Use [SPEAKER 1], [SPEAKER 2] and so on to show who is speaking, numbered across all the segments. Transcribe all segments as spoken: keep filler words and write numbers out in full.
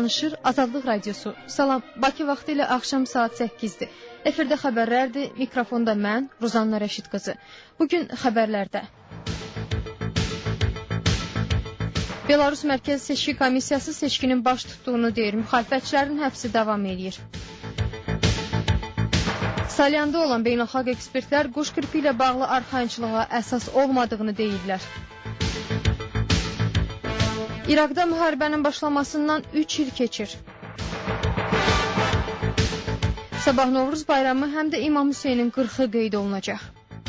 [SPEAKER 1] danışır Azadlıq Radiosu. Salam, Bakı vaxtı ilə axşam saat səkkizdir. Efirdə xəbərlərdir, mikrofonda mən, Ruzanna Rəşid qızı. Bugün xəbərlərdə. Belarus Mərkəzi Seçki Komissiyası seçkinin baş tutduğunu deyir, müxalifətçilərin həbsi davam edir. Salyanda olan beynəlxalq ekspertlər quş qripi ilə bağlı arxayınçılığa əsas olmadığını deyirlər. İraqda müharibənin başlamasından üç il keçir. Sabah Novruz bayramı həm də İmam Hüseynin qırxı qeyd olunacaq.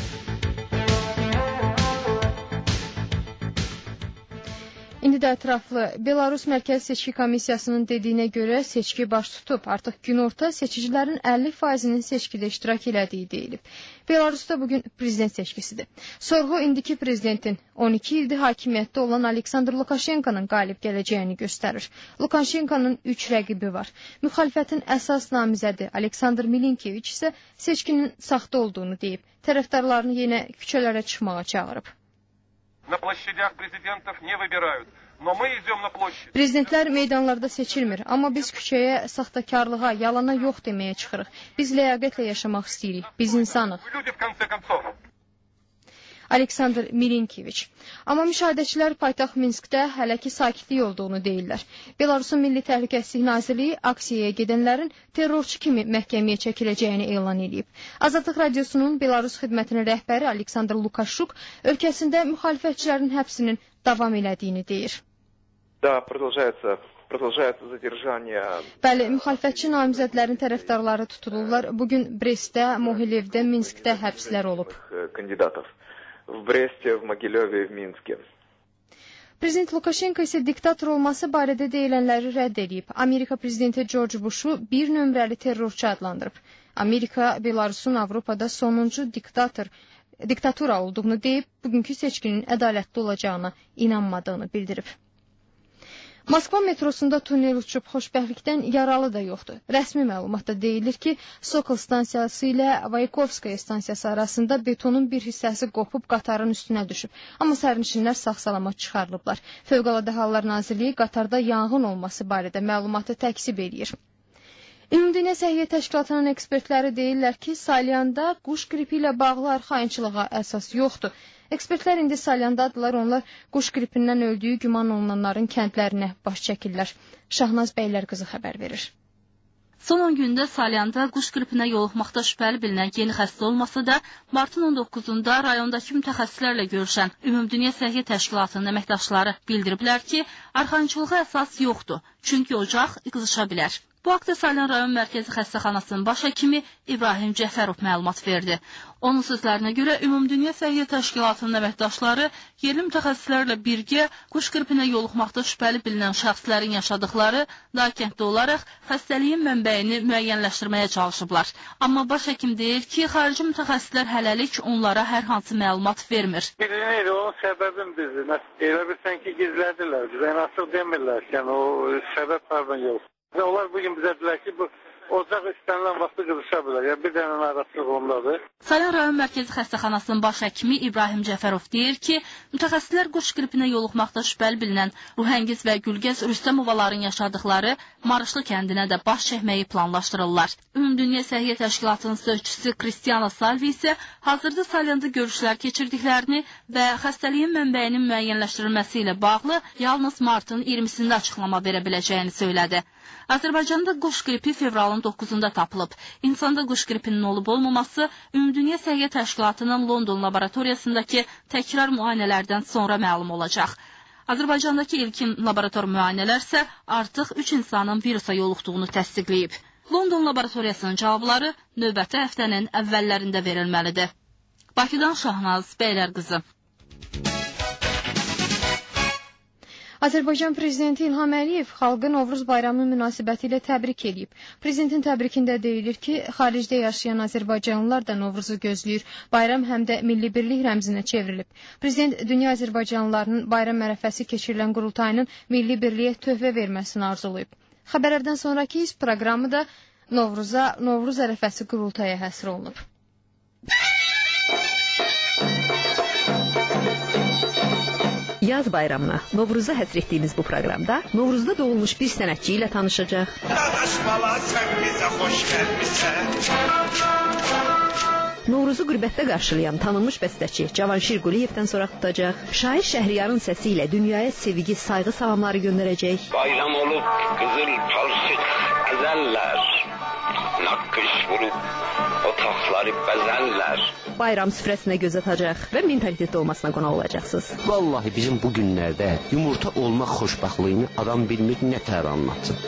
[SPEAKER 1] İndi də ətraflı. Belarus Mərkəzi Seçki Komissiyasının dediyinə görə seçki baş tutub. Artıq günorta seçicilərin əlli faizinin seçkidə iştirak elədiyi deyilib. Belarusda bugün prezident seçkisidir. Sorğu indiki prezidentin on iki ildir hakimiyyətdə olan Aleksandr Lukashenkonun qalib gələcəyini göstərir. Lukashenkonun üç rəqibi var. Müxalifətin əsas namizədi Aleksandr Milinkeviç isə seçkinin saxta olduğunu deyib. Tərəfdarlarını yenə küçələrə çıxmağa çağırıb.
[SPEAKER 2] На площадях президентов не выбирают, но мы идем на площадь.
[SPEAKER 1] Prezidentlər meydanlarda seçilmir, amma biz küçəyə saxtakarlığa, yalana yox deməyə çıxırıq. Biz ləyaqətlə yaşamaq istəyirik. Biz insanıq.
[SPEAKER 2] Люди в конце концов.
[SPEAKER 1] Aleksandr Milinkeviç. Amma müşahidəçilər paytaxt Minskdə hələ ki sakitlik olduğunu deyirlər. Belarusun Milli Təhlükəsizlik Nazirliyi aksiyaya gedənlərin terrorçu kimi məhkəməyə çəkiləcəyini elan edib. Azadlıq Radiosunun Belarus xidmətinin rəhbəri Aleksandr Lukashuk ölkəsində müxalifətçilərin həbsinin davam elədiyini deyir.
[SPEAKER 3] Da, продолжается продолжается задержание.
[SPEAKER 1] Bəli, müxalifətçi namizədlərin tərəfdarları tutulurlar. Bugün Brestdə, Mohilevdə, Minskdə həbslər olub.
[SPEAKER 3] Kandidatov. В Бресте, в Могилеве, в Минске.
[SPEAKER 1] Prezident Lukashenko isə diktator olması barədə deyilənləri rədd edib. Amerika prezidenti George Bush'u bir nömrəli terrorçu adlandırıb. Amerika Belarusun Avropada sonuncu diktator diktatura olduğunu deyib, bugünkü seçkinin ədalətli olacağına inanmadığını bildirib. Moskva metrosunda tunel uçub, xoşbəxtlikdən yaralı da yoxdur. Rəsmi məlumatda deyilir ki, Sokol stansiyası ilə Vaykovskaya stansiyası arasında betonun bir hissəsi qopub qatarın üstünə düşüb. Amma sərnişinlər sağ-salamat çıxarılıblar. Fövqəladə Hallar Nazirliyi qatarda yanğın olması barədə məlumatı təkzib edir. Ümumdünya Səhiyyə Təşkilatının ekspertləri deyirlər ki, Salyanda quş qripi ilə bağlı arxayınçılığa əsas yoxdur. Ekspertlər indi Salyandadılar, onlar quş qripindən öldüyü güman olunanların kəndlərinə baş çəkirlər. Şahnaz Bəylər qızı xəbər verir.
[SPEAKER 4] Son on gündə Salyanda quş qripinə yoluxmaqda şübhəli bilinən yeni xəstə olmasa da, martın on doqquzunda rayondakı mütəxəssislərlə görüşən Ümumdünya Səhiyyə Təşkilatının əməkdaşları bildiriblər ki, arxayınçılığa əsas yoxdur, çünki ocaq qızışa bilər. Bu haqda Salyan rayon mərkəzi xəstəxanasının baş həkimi İbrahim Cəfərov məlumat verdi. Onun sözlərinə görə Ümumdünya Səhiyyə Təşkilatının əməkdaşları yerli mütəxəssislərlə birgə quş qripinə yoluxmaqda şübhəli bilinən şəxslərin yaşadıkları daha kənddə olaraq xəstəliyin mənbəyini müəyyənləşdirməyə çalışıblar. Amma baş həkim deyir ki, xarici mütəxəssislər hələlik onlara hər hansı məlumat vermir.
[SPEAKER 5] Bilinir, onun səbəbin bizi. Elə bilsən ki, gizlədilər. Bizə artıq demirlər ki, yəni, o səbəb pardon yox. Onlar bugün bizə dilər ki, bu ocaq istənilən vaxtı qızışa bilər. Yəni, bir dənə narahatlıq ondadır.
[SPEAKER 4] Salyan rayon mərkəzi xəstəxanasının baş həkimi İbrahim Cəfərov deyir ki, mütəxəssislər quş qripinə yoluxmaqda şübhəli bilinən Ruhəngiz və Gülgəz Rüstəmovaların yaşadıkları Marışlı kəndinə də baş çəkməyi planlaşdırırlar. Ümumdünya Səhiyyə Təşkilatının sözçüsü Kristiyana Salvi isə hazırda Salyanda görüşlər keçirdiklərini və xəstəliyin mənbəyinin müəyyənləşdirilməsi ilə bağlı yalnız martın iyirmisində açıqlama verə biləcəyini söylədi. Azərbaycanda quş qripi fevralın doqquzunda tapılıb. İnsanda quş qripinin olub-olmaması Ümumdünya Səhiyyə Təşkilatının London laboratoriyasındakı təkrar müayinələrdən sonra məlum olacaq. Azərbaycandakı ilkin laborator müayinələr isə artıq üç insanın virusa yoluxduğunu təsdiqləyib. London laboratoriyasının cavabları növbəti həftənin əvvəllərində verilməlidir. Bakıdan Şahnaz Bəylər qızı.
[SPEAKER 1] Azərbaycan Prezidenti İlham Əliyev xalqı Novruz bayramı münasibəti ilə təbrik edib. Prezidentin təbrikində deyilir ki, xaricdə yaşayan Azərbaycanlılar da Novruzu gözləyir. Bayram həm də milli birlik rəmzinə çevrilib. Prezident dünya Azərbaycanlılarının bayram ərəfəsi keçirilən qurultayının milli birliyə töhfə verməsini arzulayıb. Xəbərlərdən sonraki iz proqramı da Novruza, Novruz ərəfəsi qurultaya həsr olunub.
[SPEAKER 6] Yaz bayramına, Novruza həsr etdiyimiz bu proqramda Novruzda doğulmuş bir sənətçi ilə tanışacaq.
[SPEAKER 7] Dadaş bala, sən bizə xoş gəlmisən.
[SPEAKER 6] Novruzu qürbətdə qarşılayan tanınmış bəstəçi Cavanşir Quliyevdən soraq tutacaq. Şair Şəhriyarın səsi ilə dünyaya sevgi, sayğı salamları göndərəcək.
[SPEAKER 8] Bayram olub qızıl palçıq əzəllər, naqqış vurub otaqları bəzəllər.
[SPEAKER 6] Bayram süfrəsinə göz atacaq və mentalitetdə olmasına qonaq olacaqsınız.
[SPEAKER 9] Vallahi bizim bu günlərdə yumurta olmaq xoşbəxtliyini adam bilmir, nə tər anlatsın.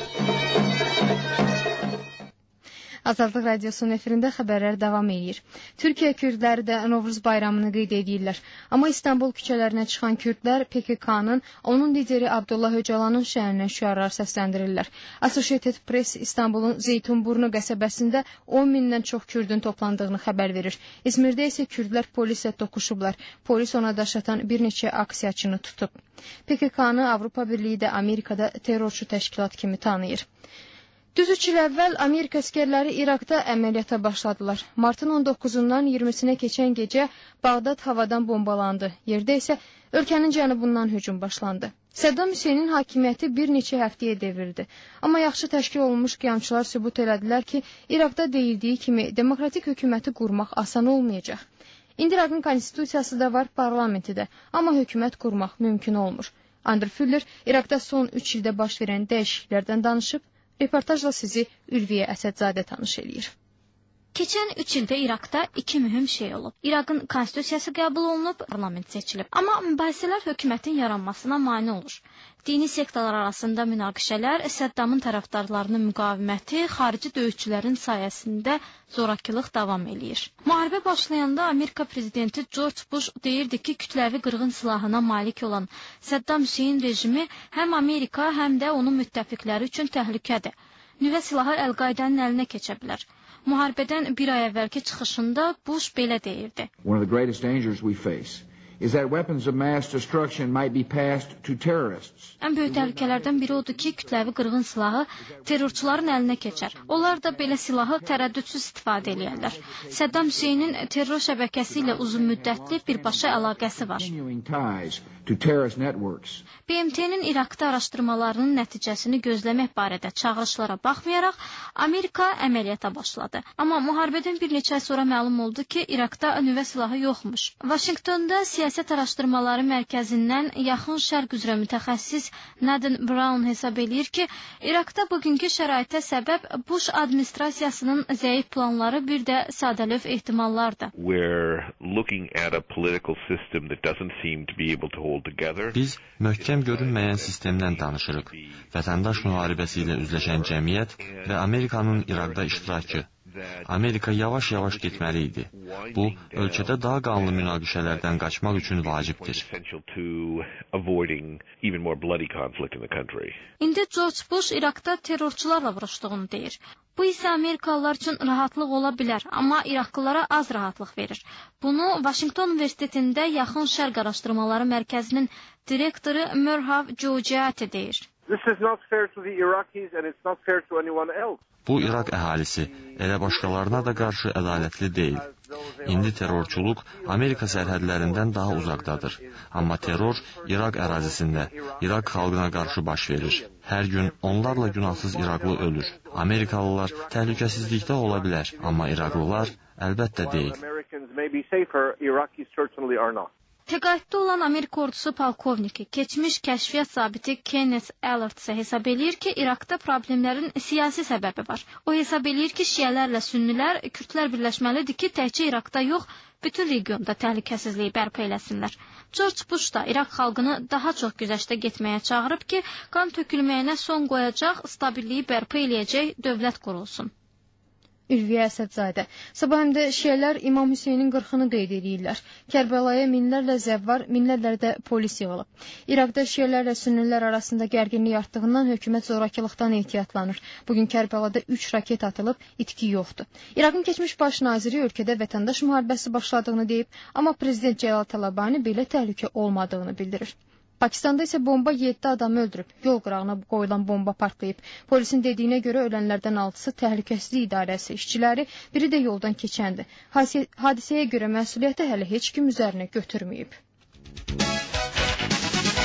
[SPEAKER 1] Azadlıq Radiosunun efirində xəbərlər davam edir. Türkiyə kürdləri də Novruz bayramını qeyd edirlər. Amma İstanbul küçələrinə çıxan kürdlər P K K-nın, onun lideri Abdullah Öcalanın şəhərinə şüarlar səsləndirirlər. Associated Press İstanbulun Zeytunburnu qəsəbəsində on mindən çox kürdün toplandığını xəbər verir. İzmirdə isə kürdlər polislə toqquşublar. Polis ona daş atan bir neçə aksiyaçını tutub. P K K-nı Avropa Birliyi də Amerikada terrorçu təşkilat kimi tanıyır. Düz üç il əvvəl Amerika əskərləri İraqda əməliyyata başladılar. Martın on doqquzundan iyirmisinə keçən gecə Bağdad havadan bombalandı. Yerdə isə ölkənin cənubundan hücum başlandı. Səddam Hüseynin hakimiyyəti bir neçə həftəyə devirdi. Amma yaxşı təşkil olunmuş qiyamçılar sübut elədilər ki, İraqda deyildiyi kimi demokratik hökuməti qurmaq asan olmayacaq. İndi İraqın konstitusiyası da var, parlamenti də, amma hökumət qurmaq mümkün olmur. Andrew Fuller İraqda son üç ildə baş verən dəyişikliklərdən danışıb, reportajla sizi Ülviyə Əsədzadə tanış eləyir.
[SPEAKER 10] Keçən üç ildə İraqda iki mühüm şey olub. İraqın konstitusiyası qəbul olunub, parlament seçilib. Amma mübahisələr hökumətin yaranmasına mane olur. Dini sektalar arasında münaqişələr, Səddamın tərəfdarlarının müqaviməti, xarici döyüşçülərin sayəsində zorakılıq davam eləyir. Müharibə başlayanda Amerika prezidenti George Bush deyirdi ki, kütləvi qırğın silahına malik olan Səddam Hüseyin rejimi həm Amerika, həm də onun müttəfiqləri üçün təhlükədir. Nüvə silahı Əl-Qaidanın əlinə keçə bilər. Müharibədən bir ay əvvəlki çıxışında Bush belə deyirdi.
[SPEAKER 11] One of the greatest dangers we face is that weapons of mass destruction might be passed to terrorists.
[SPEAKER 10] Ən böyük təhlükələrdən biri odur ki, kütləvi qırğın silahı terrorçuların əlinə keçər. Onlar da belə silahı tərəddüdsüz istifadə edirlər. Səddam Hüseynin terror şəbəkəsi ilə uzun müddətli birbaşa əlaqəsi var. B M T-nin İraqda araşdırmalarının nəticəsini gözləmək barədə çağırışlara baxmayaraq, Amerika əməliyyata başladı. Amma müharibədən bir neçə ay sonra məlum oldu ki, İraqda nüvə silahı yoxmuş. Vaşinqtonda Siyasət Araşdırmaları Mərkəzindən Yaxın Şərq üzrə mütəxəssis Nadine Brown hesab eləyir ki, İraqda bugünkü şəraitə səbəb Bush administrasiyasının zəif planları, bir də sadəlöv ehtimallardır.
[SPEAKER 12] Biz möhkəm görünməyən sistemdən danışırıq. Vətəndaş müharibəsi ilə üzləşən cəmiyyət və Amerikanın İraqda iştirakı. Amerika yavaş-yavaş getməli idi. Bu, ölkədə daha qanlı münaqişələrdən qaçmaq üçün vacibdir.
[SPEAKER 10] İndi George Bush İraqda terrorçularla vuruşduğunu deyir. Bu isə Amerikalılar üçün rahatlıq ola bilər, amma İraqlılara az rahatlıq verir. Bunu Washington Universitetində Yaxın Şərq Araşdırmaları Mərkəzinin direktoru Merhav Jojiati deyir.
[SPEAKER 12] Bu, İraq əhalisi, elə başqalarına da qarşı ədalətli deyil. İndi terrorçuluq Amerika sərhədlərindən daha uzaqdadır. Amma terror İraq ərazisində, İraq xalqına qarşı baş verir. Hər gün onlarla günahsız İraqlı ölür. Amerikalılar təhlükəsizlikdə ola bilər, amma İraqlılar əlbəttə deyil.
[SPEAKER 10] Təqaüddə olan Amerika ordusu polkovniki, keçmiş kəşfiyyat zabiti Kenneth Allard isə hesab eləyir ki, İraqda problemlərin siyasi səbəbi var. O hesab eləyir ki, şiələrlə sünnilər, kürdlər birləşməlidir ki, təkcə İraqda yox, bütün regionda təhlükəsizliyi bərpa eləsinlər. George Bush da İraq xalqını daha çox güzəştə getməyə çağırıb ki, qan tökülməyinə son qoyacaq, stabilliyi bərpa eləyəcək dövlət qurulsun.
[SPEAKER 1] Ülviyə Əsədzadə. Sabah həmdə şiələr İmam Hüseynin qırxını qeyd edirlər. Kərbəlaya minlərlə zəvvar, minlərlə də polis yığılıb. İraqda şiələrlə sünnilər arasında gərginlik artdığından hökumət zorakılıqdan ehtiyatlanır. Bugün Kərbəlada üç raket atılıb, itki yoxdur. İraqın keçmiş baş naziri ölkədə vətəndaş müharibəsi başladığını deyib, amma prezident Cəlal Talabani belə təhlükə olmadığını bildirir. Pakistanda isə bomba yeddi adamı öldürüb. Yol qırağına qoyulan bomba partlayıb. Polisin dediyinə görə ölənlərdən altısı təhlükəsizlik idarəsi işçiləri, biri də yoldan keçəndi. Hadisəyə görə məsuliyyəti hələ heç kim üzərinə götürməyib.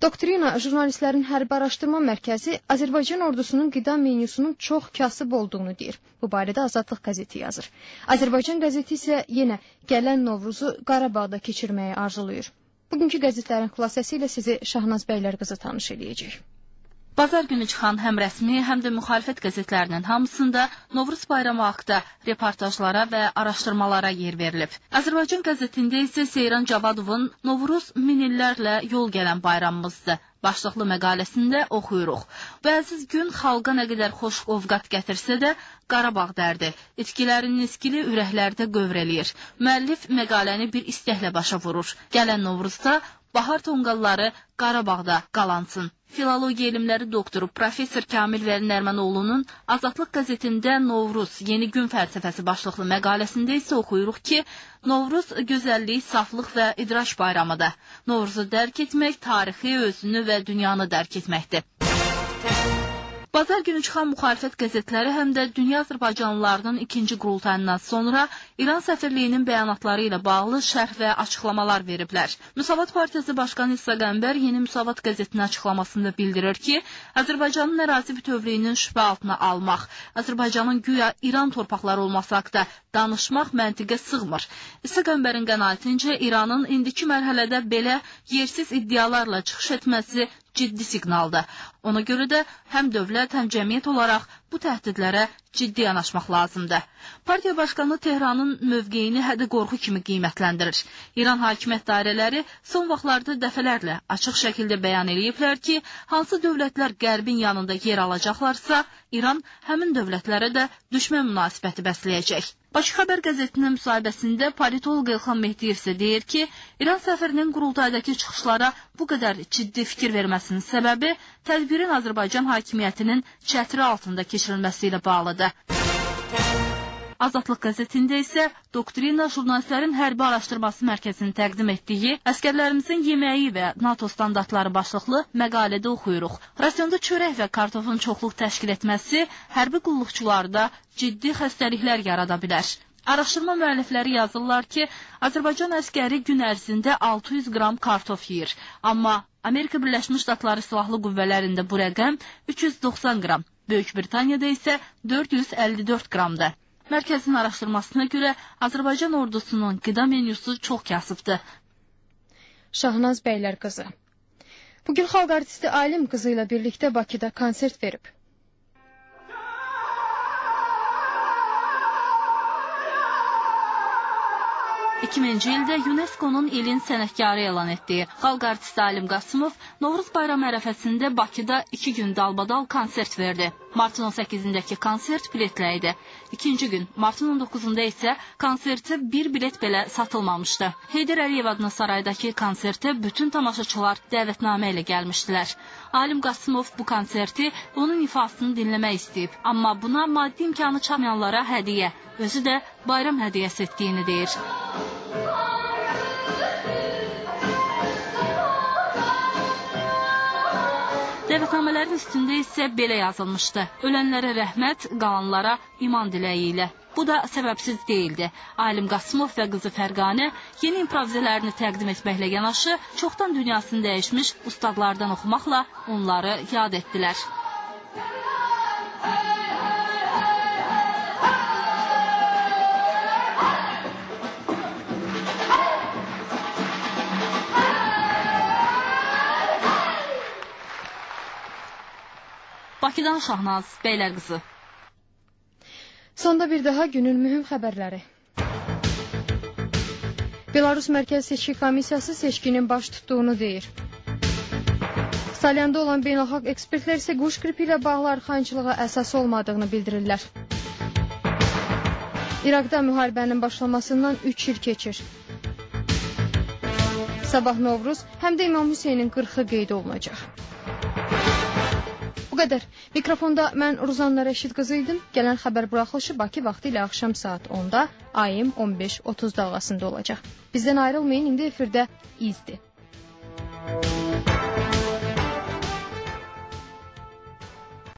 [SPEAKER 1] Doktrina jurnalistlərin hərbi araşdırma mərkəzi Azərbaycan ordusunun qida menyusunun çox kasıb olduğunu deyir. Bu barədə Azadlıq qəzeti yazır. Azərbaycan qəzeti isə yenə gələn Novruzu Qarabağda keçirməyi arzulayır. Bugünkü qəzetlərin xülasəsi ilə sizi Şahnaz Bəylərqızı tanış edəcək.
[SPEAKER 4] Bazar günü çıxan həm rəsmi, həm də müxalifət qəzetlərinin hamısında Novruz bayramı haqda reportajlara və araşdırmalara yer verilib. Azərbaycan qəzetində isə Seyran Cavadovun Novruz min illərlə yol gələn bayramımızdır başlıqlı məqaləsində oxuyuruq. Bəziz gün xalqa nə qədər xoş ovqat gətirsə də, Qarabağ dərdi, itkilərinin iskili ürəklərdə qövr eləyir. Müəllif məqaləni bir istəklə başa vurur. Gələn Novruzda bahar tonqalları Qarabağda qalansın. Filologiya elmləri doktoru professor Kamil Vəli Nərmənoğlu'nun Azadlıq qəzetində Novruz yeni gün fəlsəfəsi başlıqlı məqaləsində isə oxuyuruq ki, Novruz gözəllik, saflıq və idraç bayramıdır. Novruzu dərk etmək, tarixi, özünü və dünyanı dərk etməkdir. Bazar günü çıxan müxalifət qəzetləri həm də dünya azərbaycanlılarının ikinci qurultayından sonra İran səfirliyinin bəyanatları ilə bağlı şərh və açıqlamalar veriblər. Müsavat Partiyası Başqanı İsa Qəmbər yeni Müsavat qəzetinin açıqlamasında bildirir ki, Azərbaycanın ərazi bütövlüyünün şübhə altına almaq, Azərbaycanın güya İran torpaqları olması haqda danışmaq məntiqə sığmır. İsa Qəmbərin qənaətincə İranın indiki mərhələdə belə yersiz iddialarla çıxış etməsi ciddi siqnaldır. Ona görə də həm dövlət, həm cəmiyyət olaraq bu təhdidlərə ciddi yanaşmaq lazımdır. Partiya başqanı Tehranın mövqeyini hədə-qorxu kimi qiymətləndirir. İran hakimiyyət dairələri son vaxtlarda dəfələrlə açıq şəkildə bəyan eləyiblər ki, hansı dövlətlər Qərbin yanında yer alacaqlarsa, İran həmin dövlətlərə də düşmən münasibəti bəsləyəcək. Bakı Xəbər qəzetinin müsahibəsində politoloq Elxan Mehdiyev isə deyir ki, İran səfirinin qurultaydakı çıxışlara bu qədər ciddi fikir verməsinin səbəbi tədbirin Azərbaycan hakimiyyətinin çətiri altında keçirilməsi ilə bağlıdır. Azadlıq qəzetində isə Doktrina jurnalistlərin hərbi araşdırması mərkəzinin təqdim etdiyi Əsgərlərimizin yeməyi və NATO standartları başlıqlı məqalədə oxuyuruq. Rasionda çörək və kartofun çoxluq təşkil etməsi hərbi qulluqçularda ciddi xəstəliklər yarada bilər. Araşdırma müəllifləri yazırlar ki, Azərbaycan əskəri gün ərzində altı yüz qram kartof yeyir. Amma Amerika Birləşmiş Ştatları silahlı qüvvələrində bu rəqəm üç yüz doxsan qram, Böyük Britaniyada isə dörd yüz əlli dörd qramdır. Mərkəzin araşdırmasına görə Azərbaycan ordusunun qida menyusu çox kasıbdır.
[SPEAKER 1] Şahnaz Bəylərqızı. Bugün xalq artisti Alim qızı ilə birlikdə Bakıda konsert verib.
[SPEAKER 4] iki minci ildə UNESCO-nun ilin sənətkarı elan etdiyi xalq artisti Alim Qasımov Novruz bayramı ərəfəsində Bakıda iki gün dalbadal konsert verdi. Martın on səkkizindəki konsert biletlə idi. İkinci gün, martın on doqquzunda isə konsertə bir bilet belə satılmamışdı. Heydər Əliyev adına saraydakı konsertə bütün tamaşaçılar dəvətnamə ilə gəlmişdilər. Alim Qasımov bu konserti onun ifasını dinləmək istəyib, amma buna maddi imkanı çatmayanlara hədiyyə, özü də bayram hədiyyəsi etdiyini deyir. Dəvətnamələrin üstündə isə belə yazılmışdı: ölənlərə rəhmət, qalanlara iman diləyi ilə. Bu da səbəbsiz deyildi. Alim Qasımov və qızı Fərqanə yeni improvizələrini təqdim etməklə yanaşı, çoxdan dünyasını dəyişmiş ustadlardan oxumaqla onları yad etdilər. Bakıdan Şahnaz Bəylərqızı.
[SPEAKER 1] Sonda bir daha günün mühüm xəbərləri. Belarus Mərkəzi Seçki Komissiyası seçkinin baş tutduğunu deyir. Salyanda olan beynəlxalq ekspertlər isə quş qripi ilə bağlı arxayınçılığa əsas olmadığını bildirirlər. İraqda müharibənin başlamasından üç il keçir. Sabah Novruz, həm də İmam Hüseynin qırxı qeyd olunacaq. Bu qədər. Mikrofonda mən Ruzanna Rəşid qızı idim. Gələn xəbər buraxılışı Bakı vaxtı ilə axşam saat onda A M on beş otuz dalğasında olacaq. Bizdən ayrılmayın, indi efirdə izdir.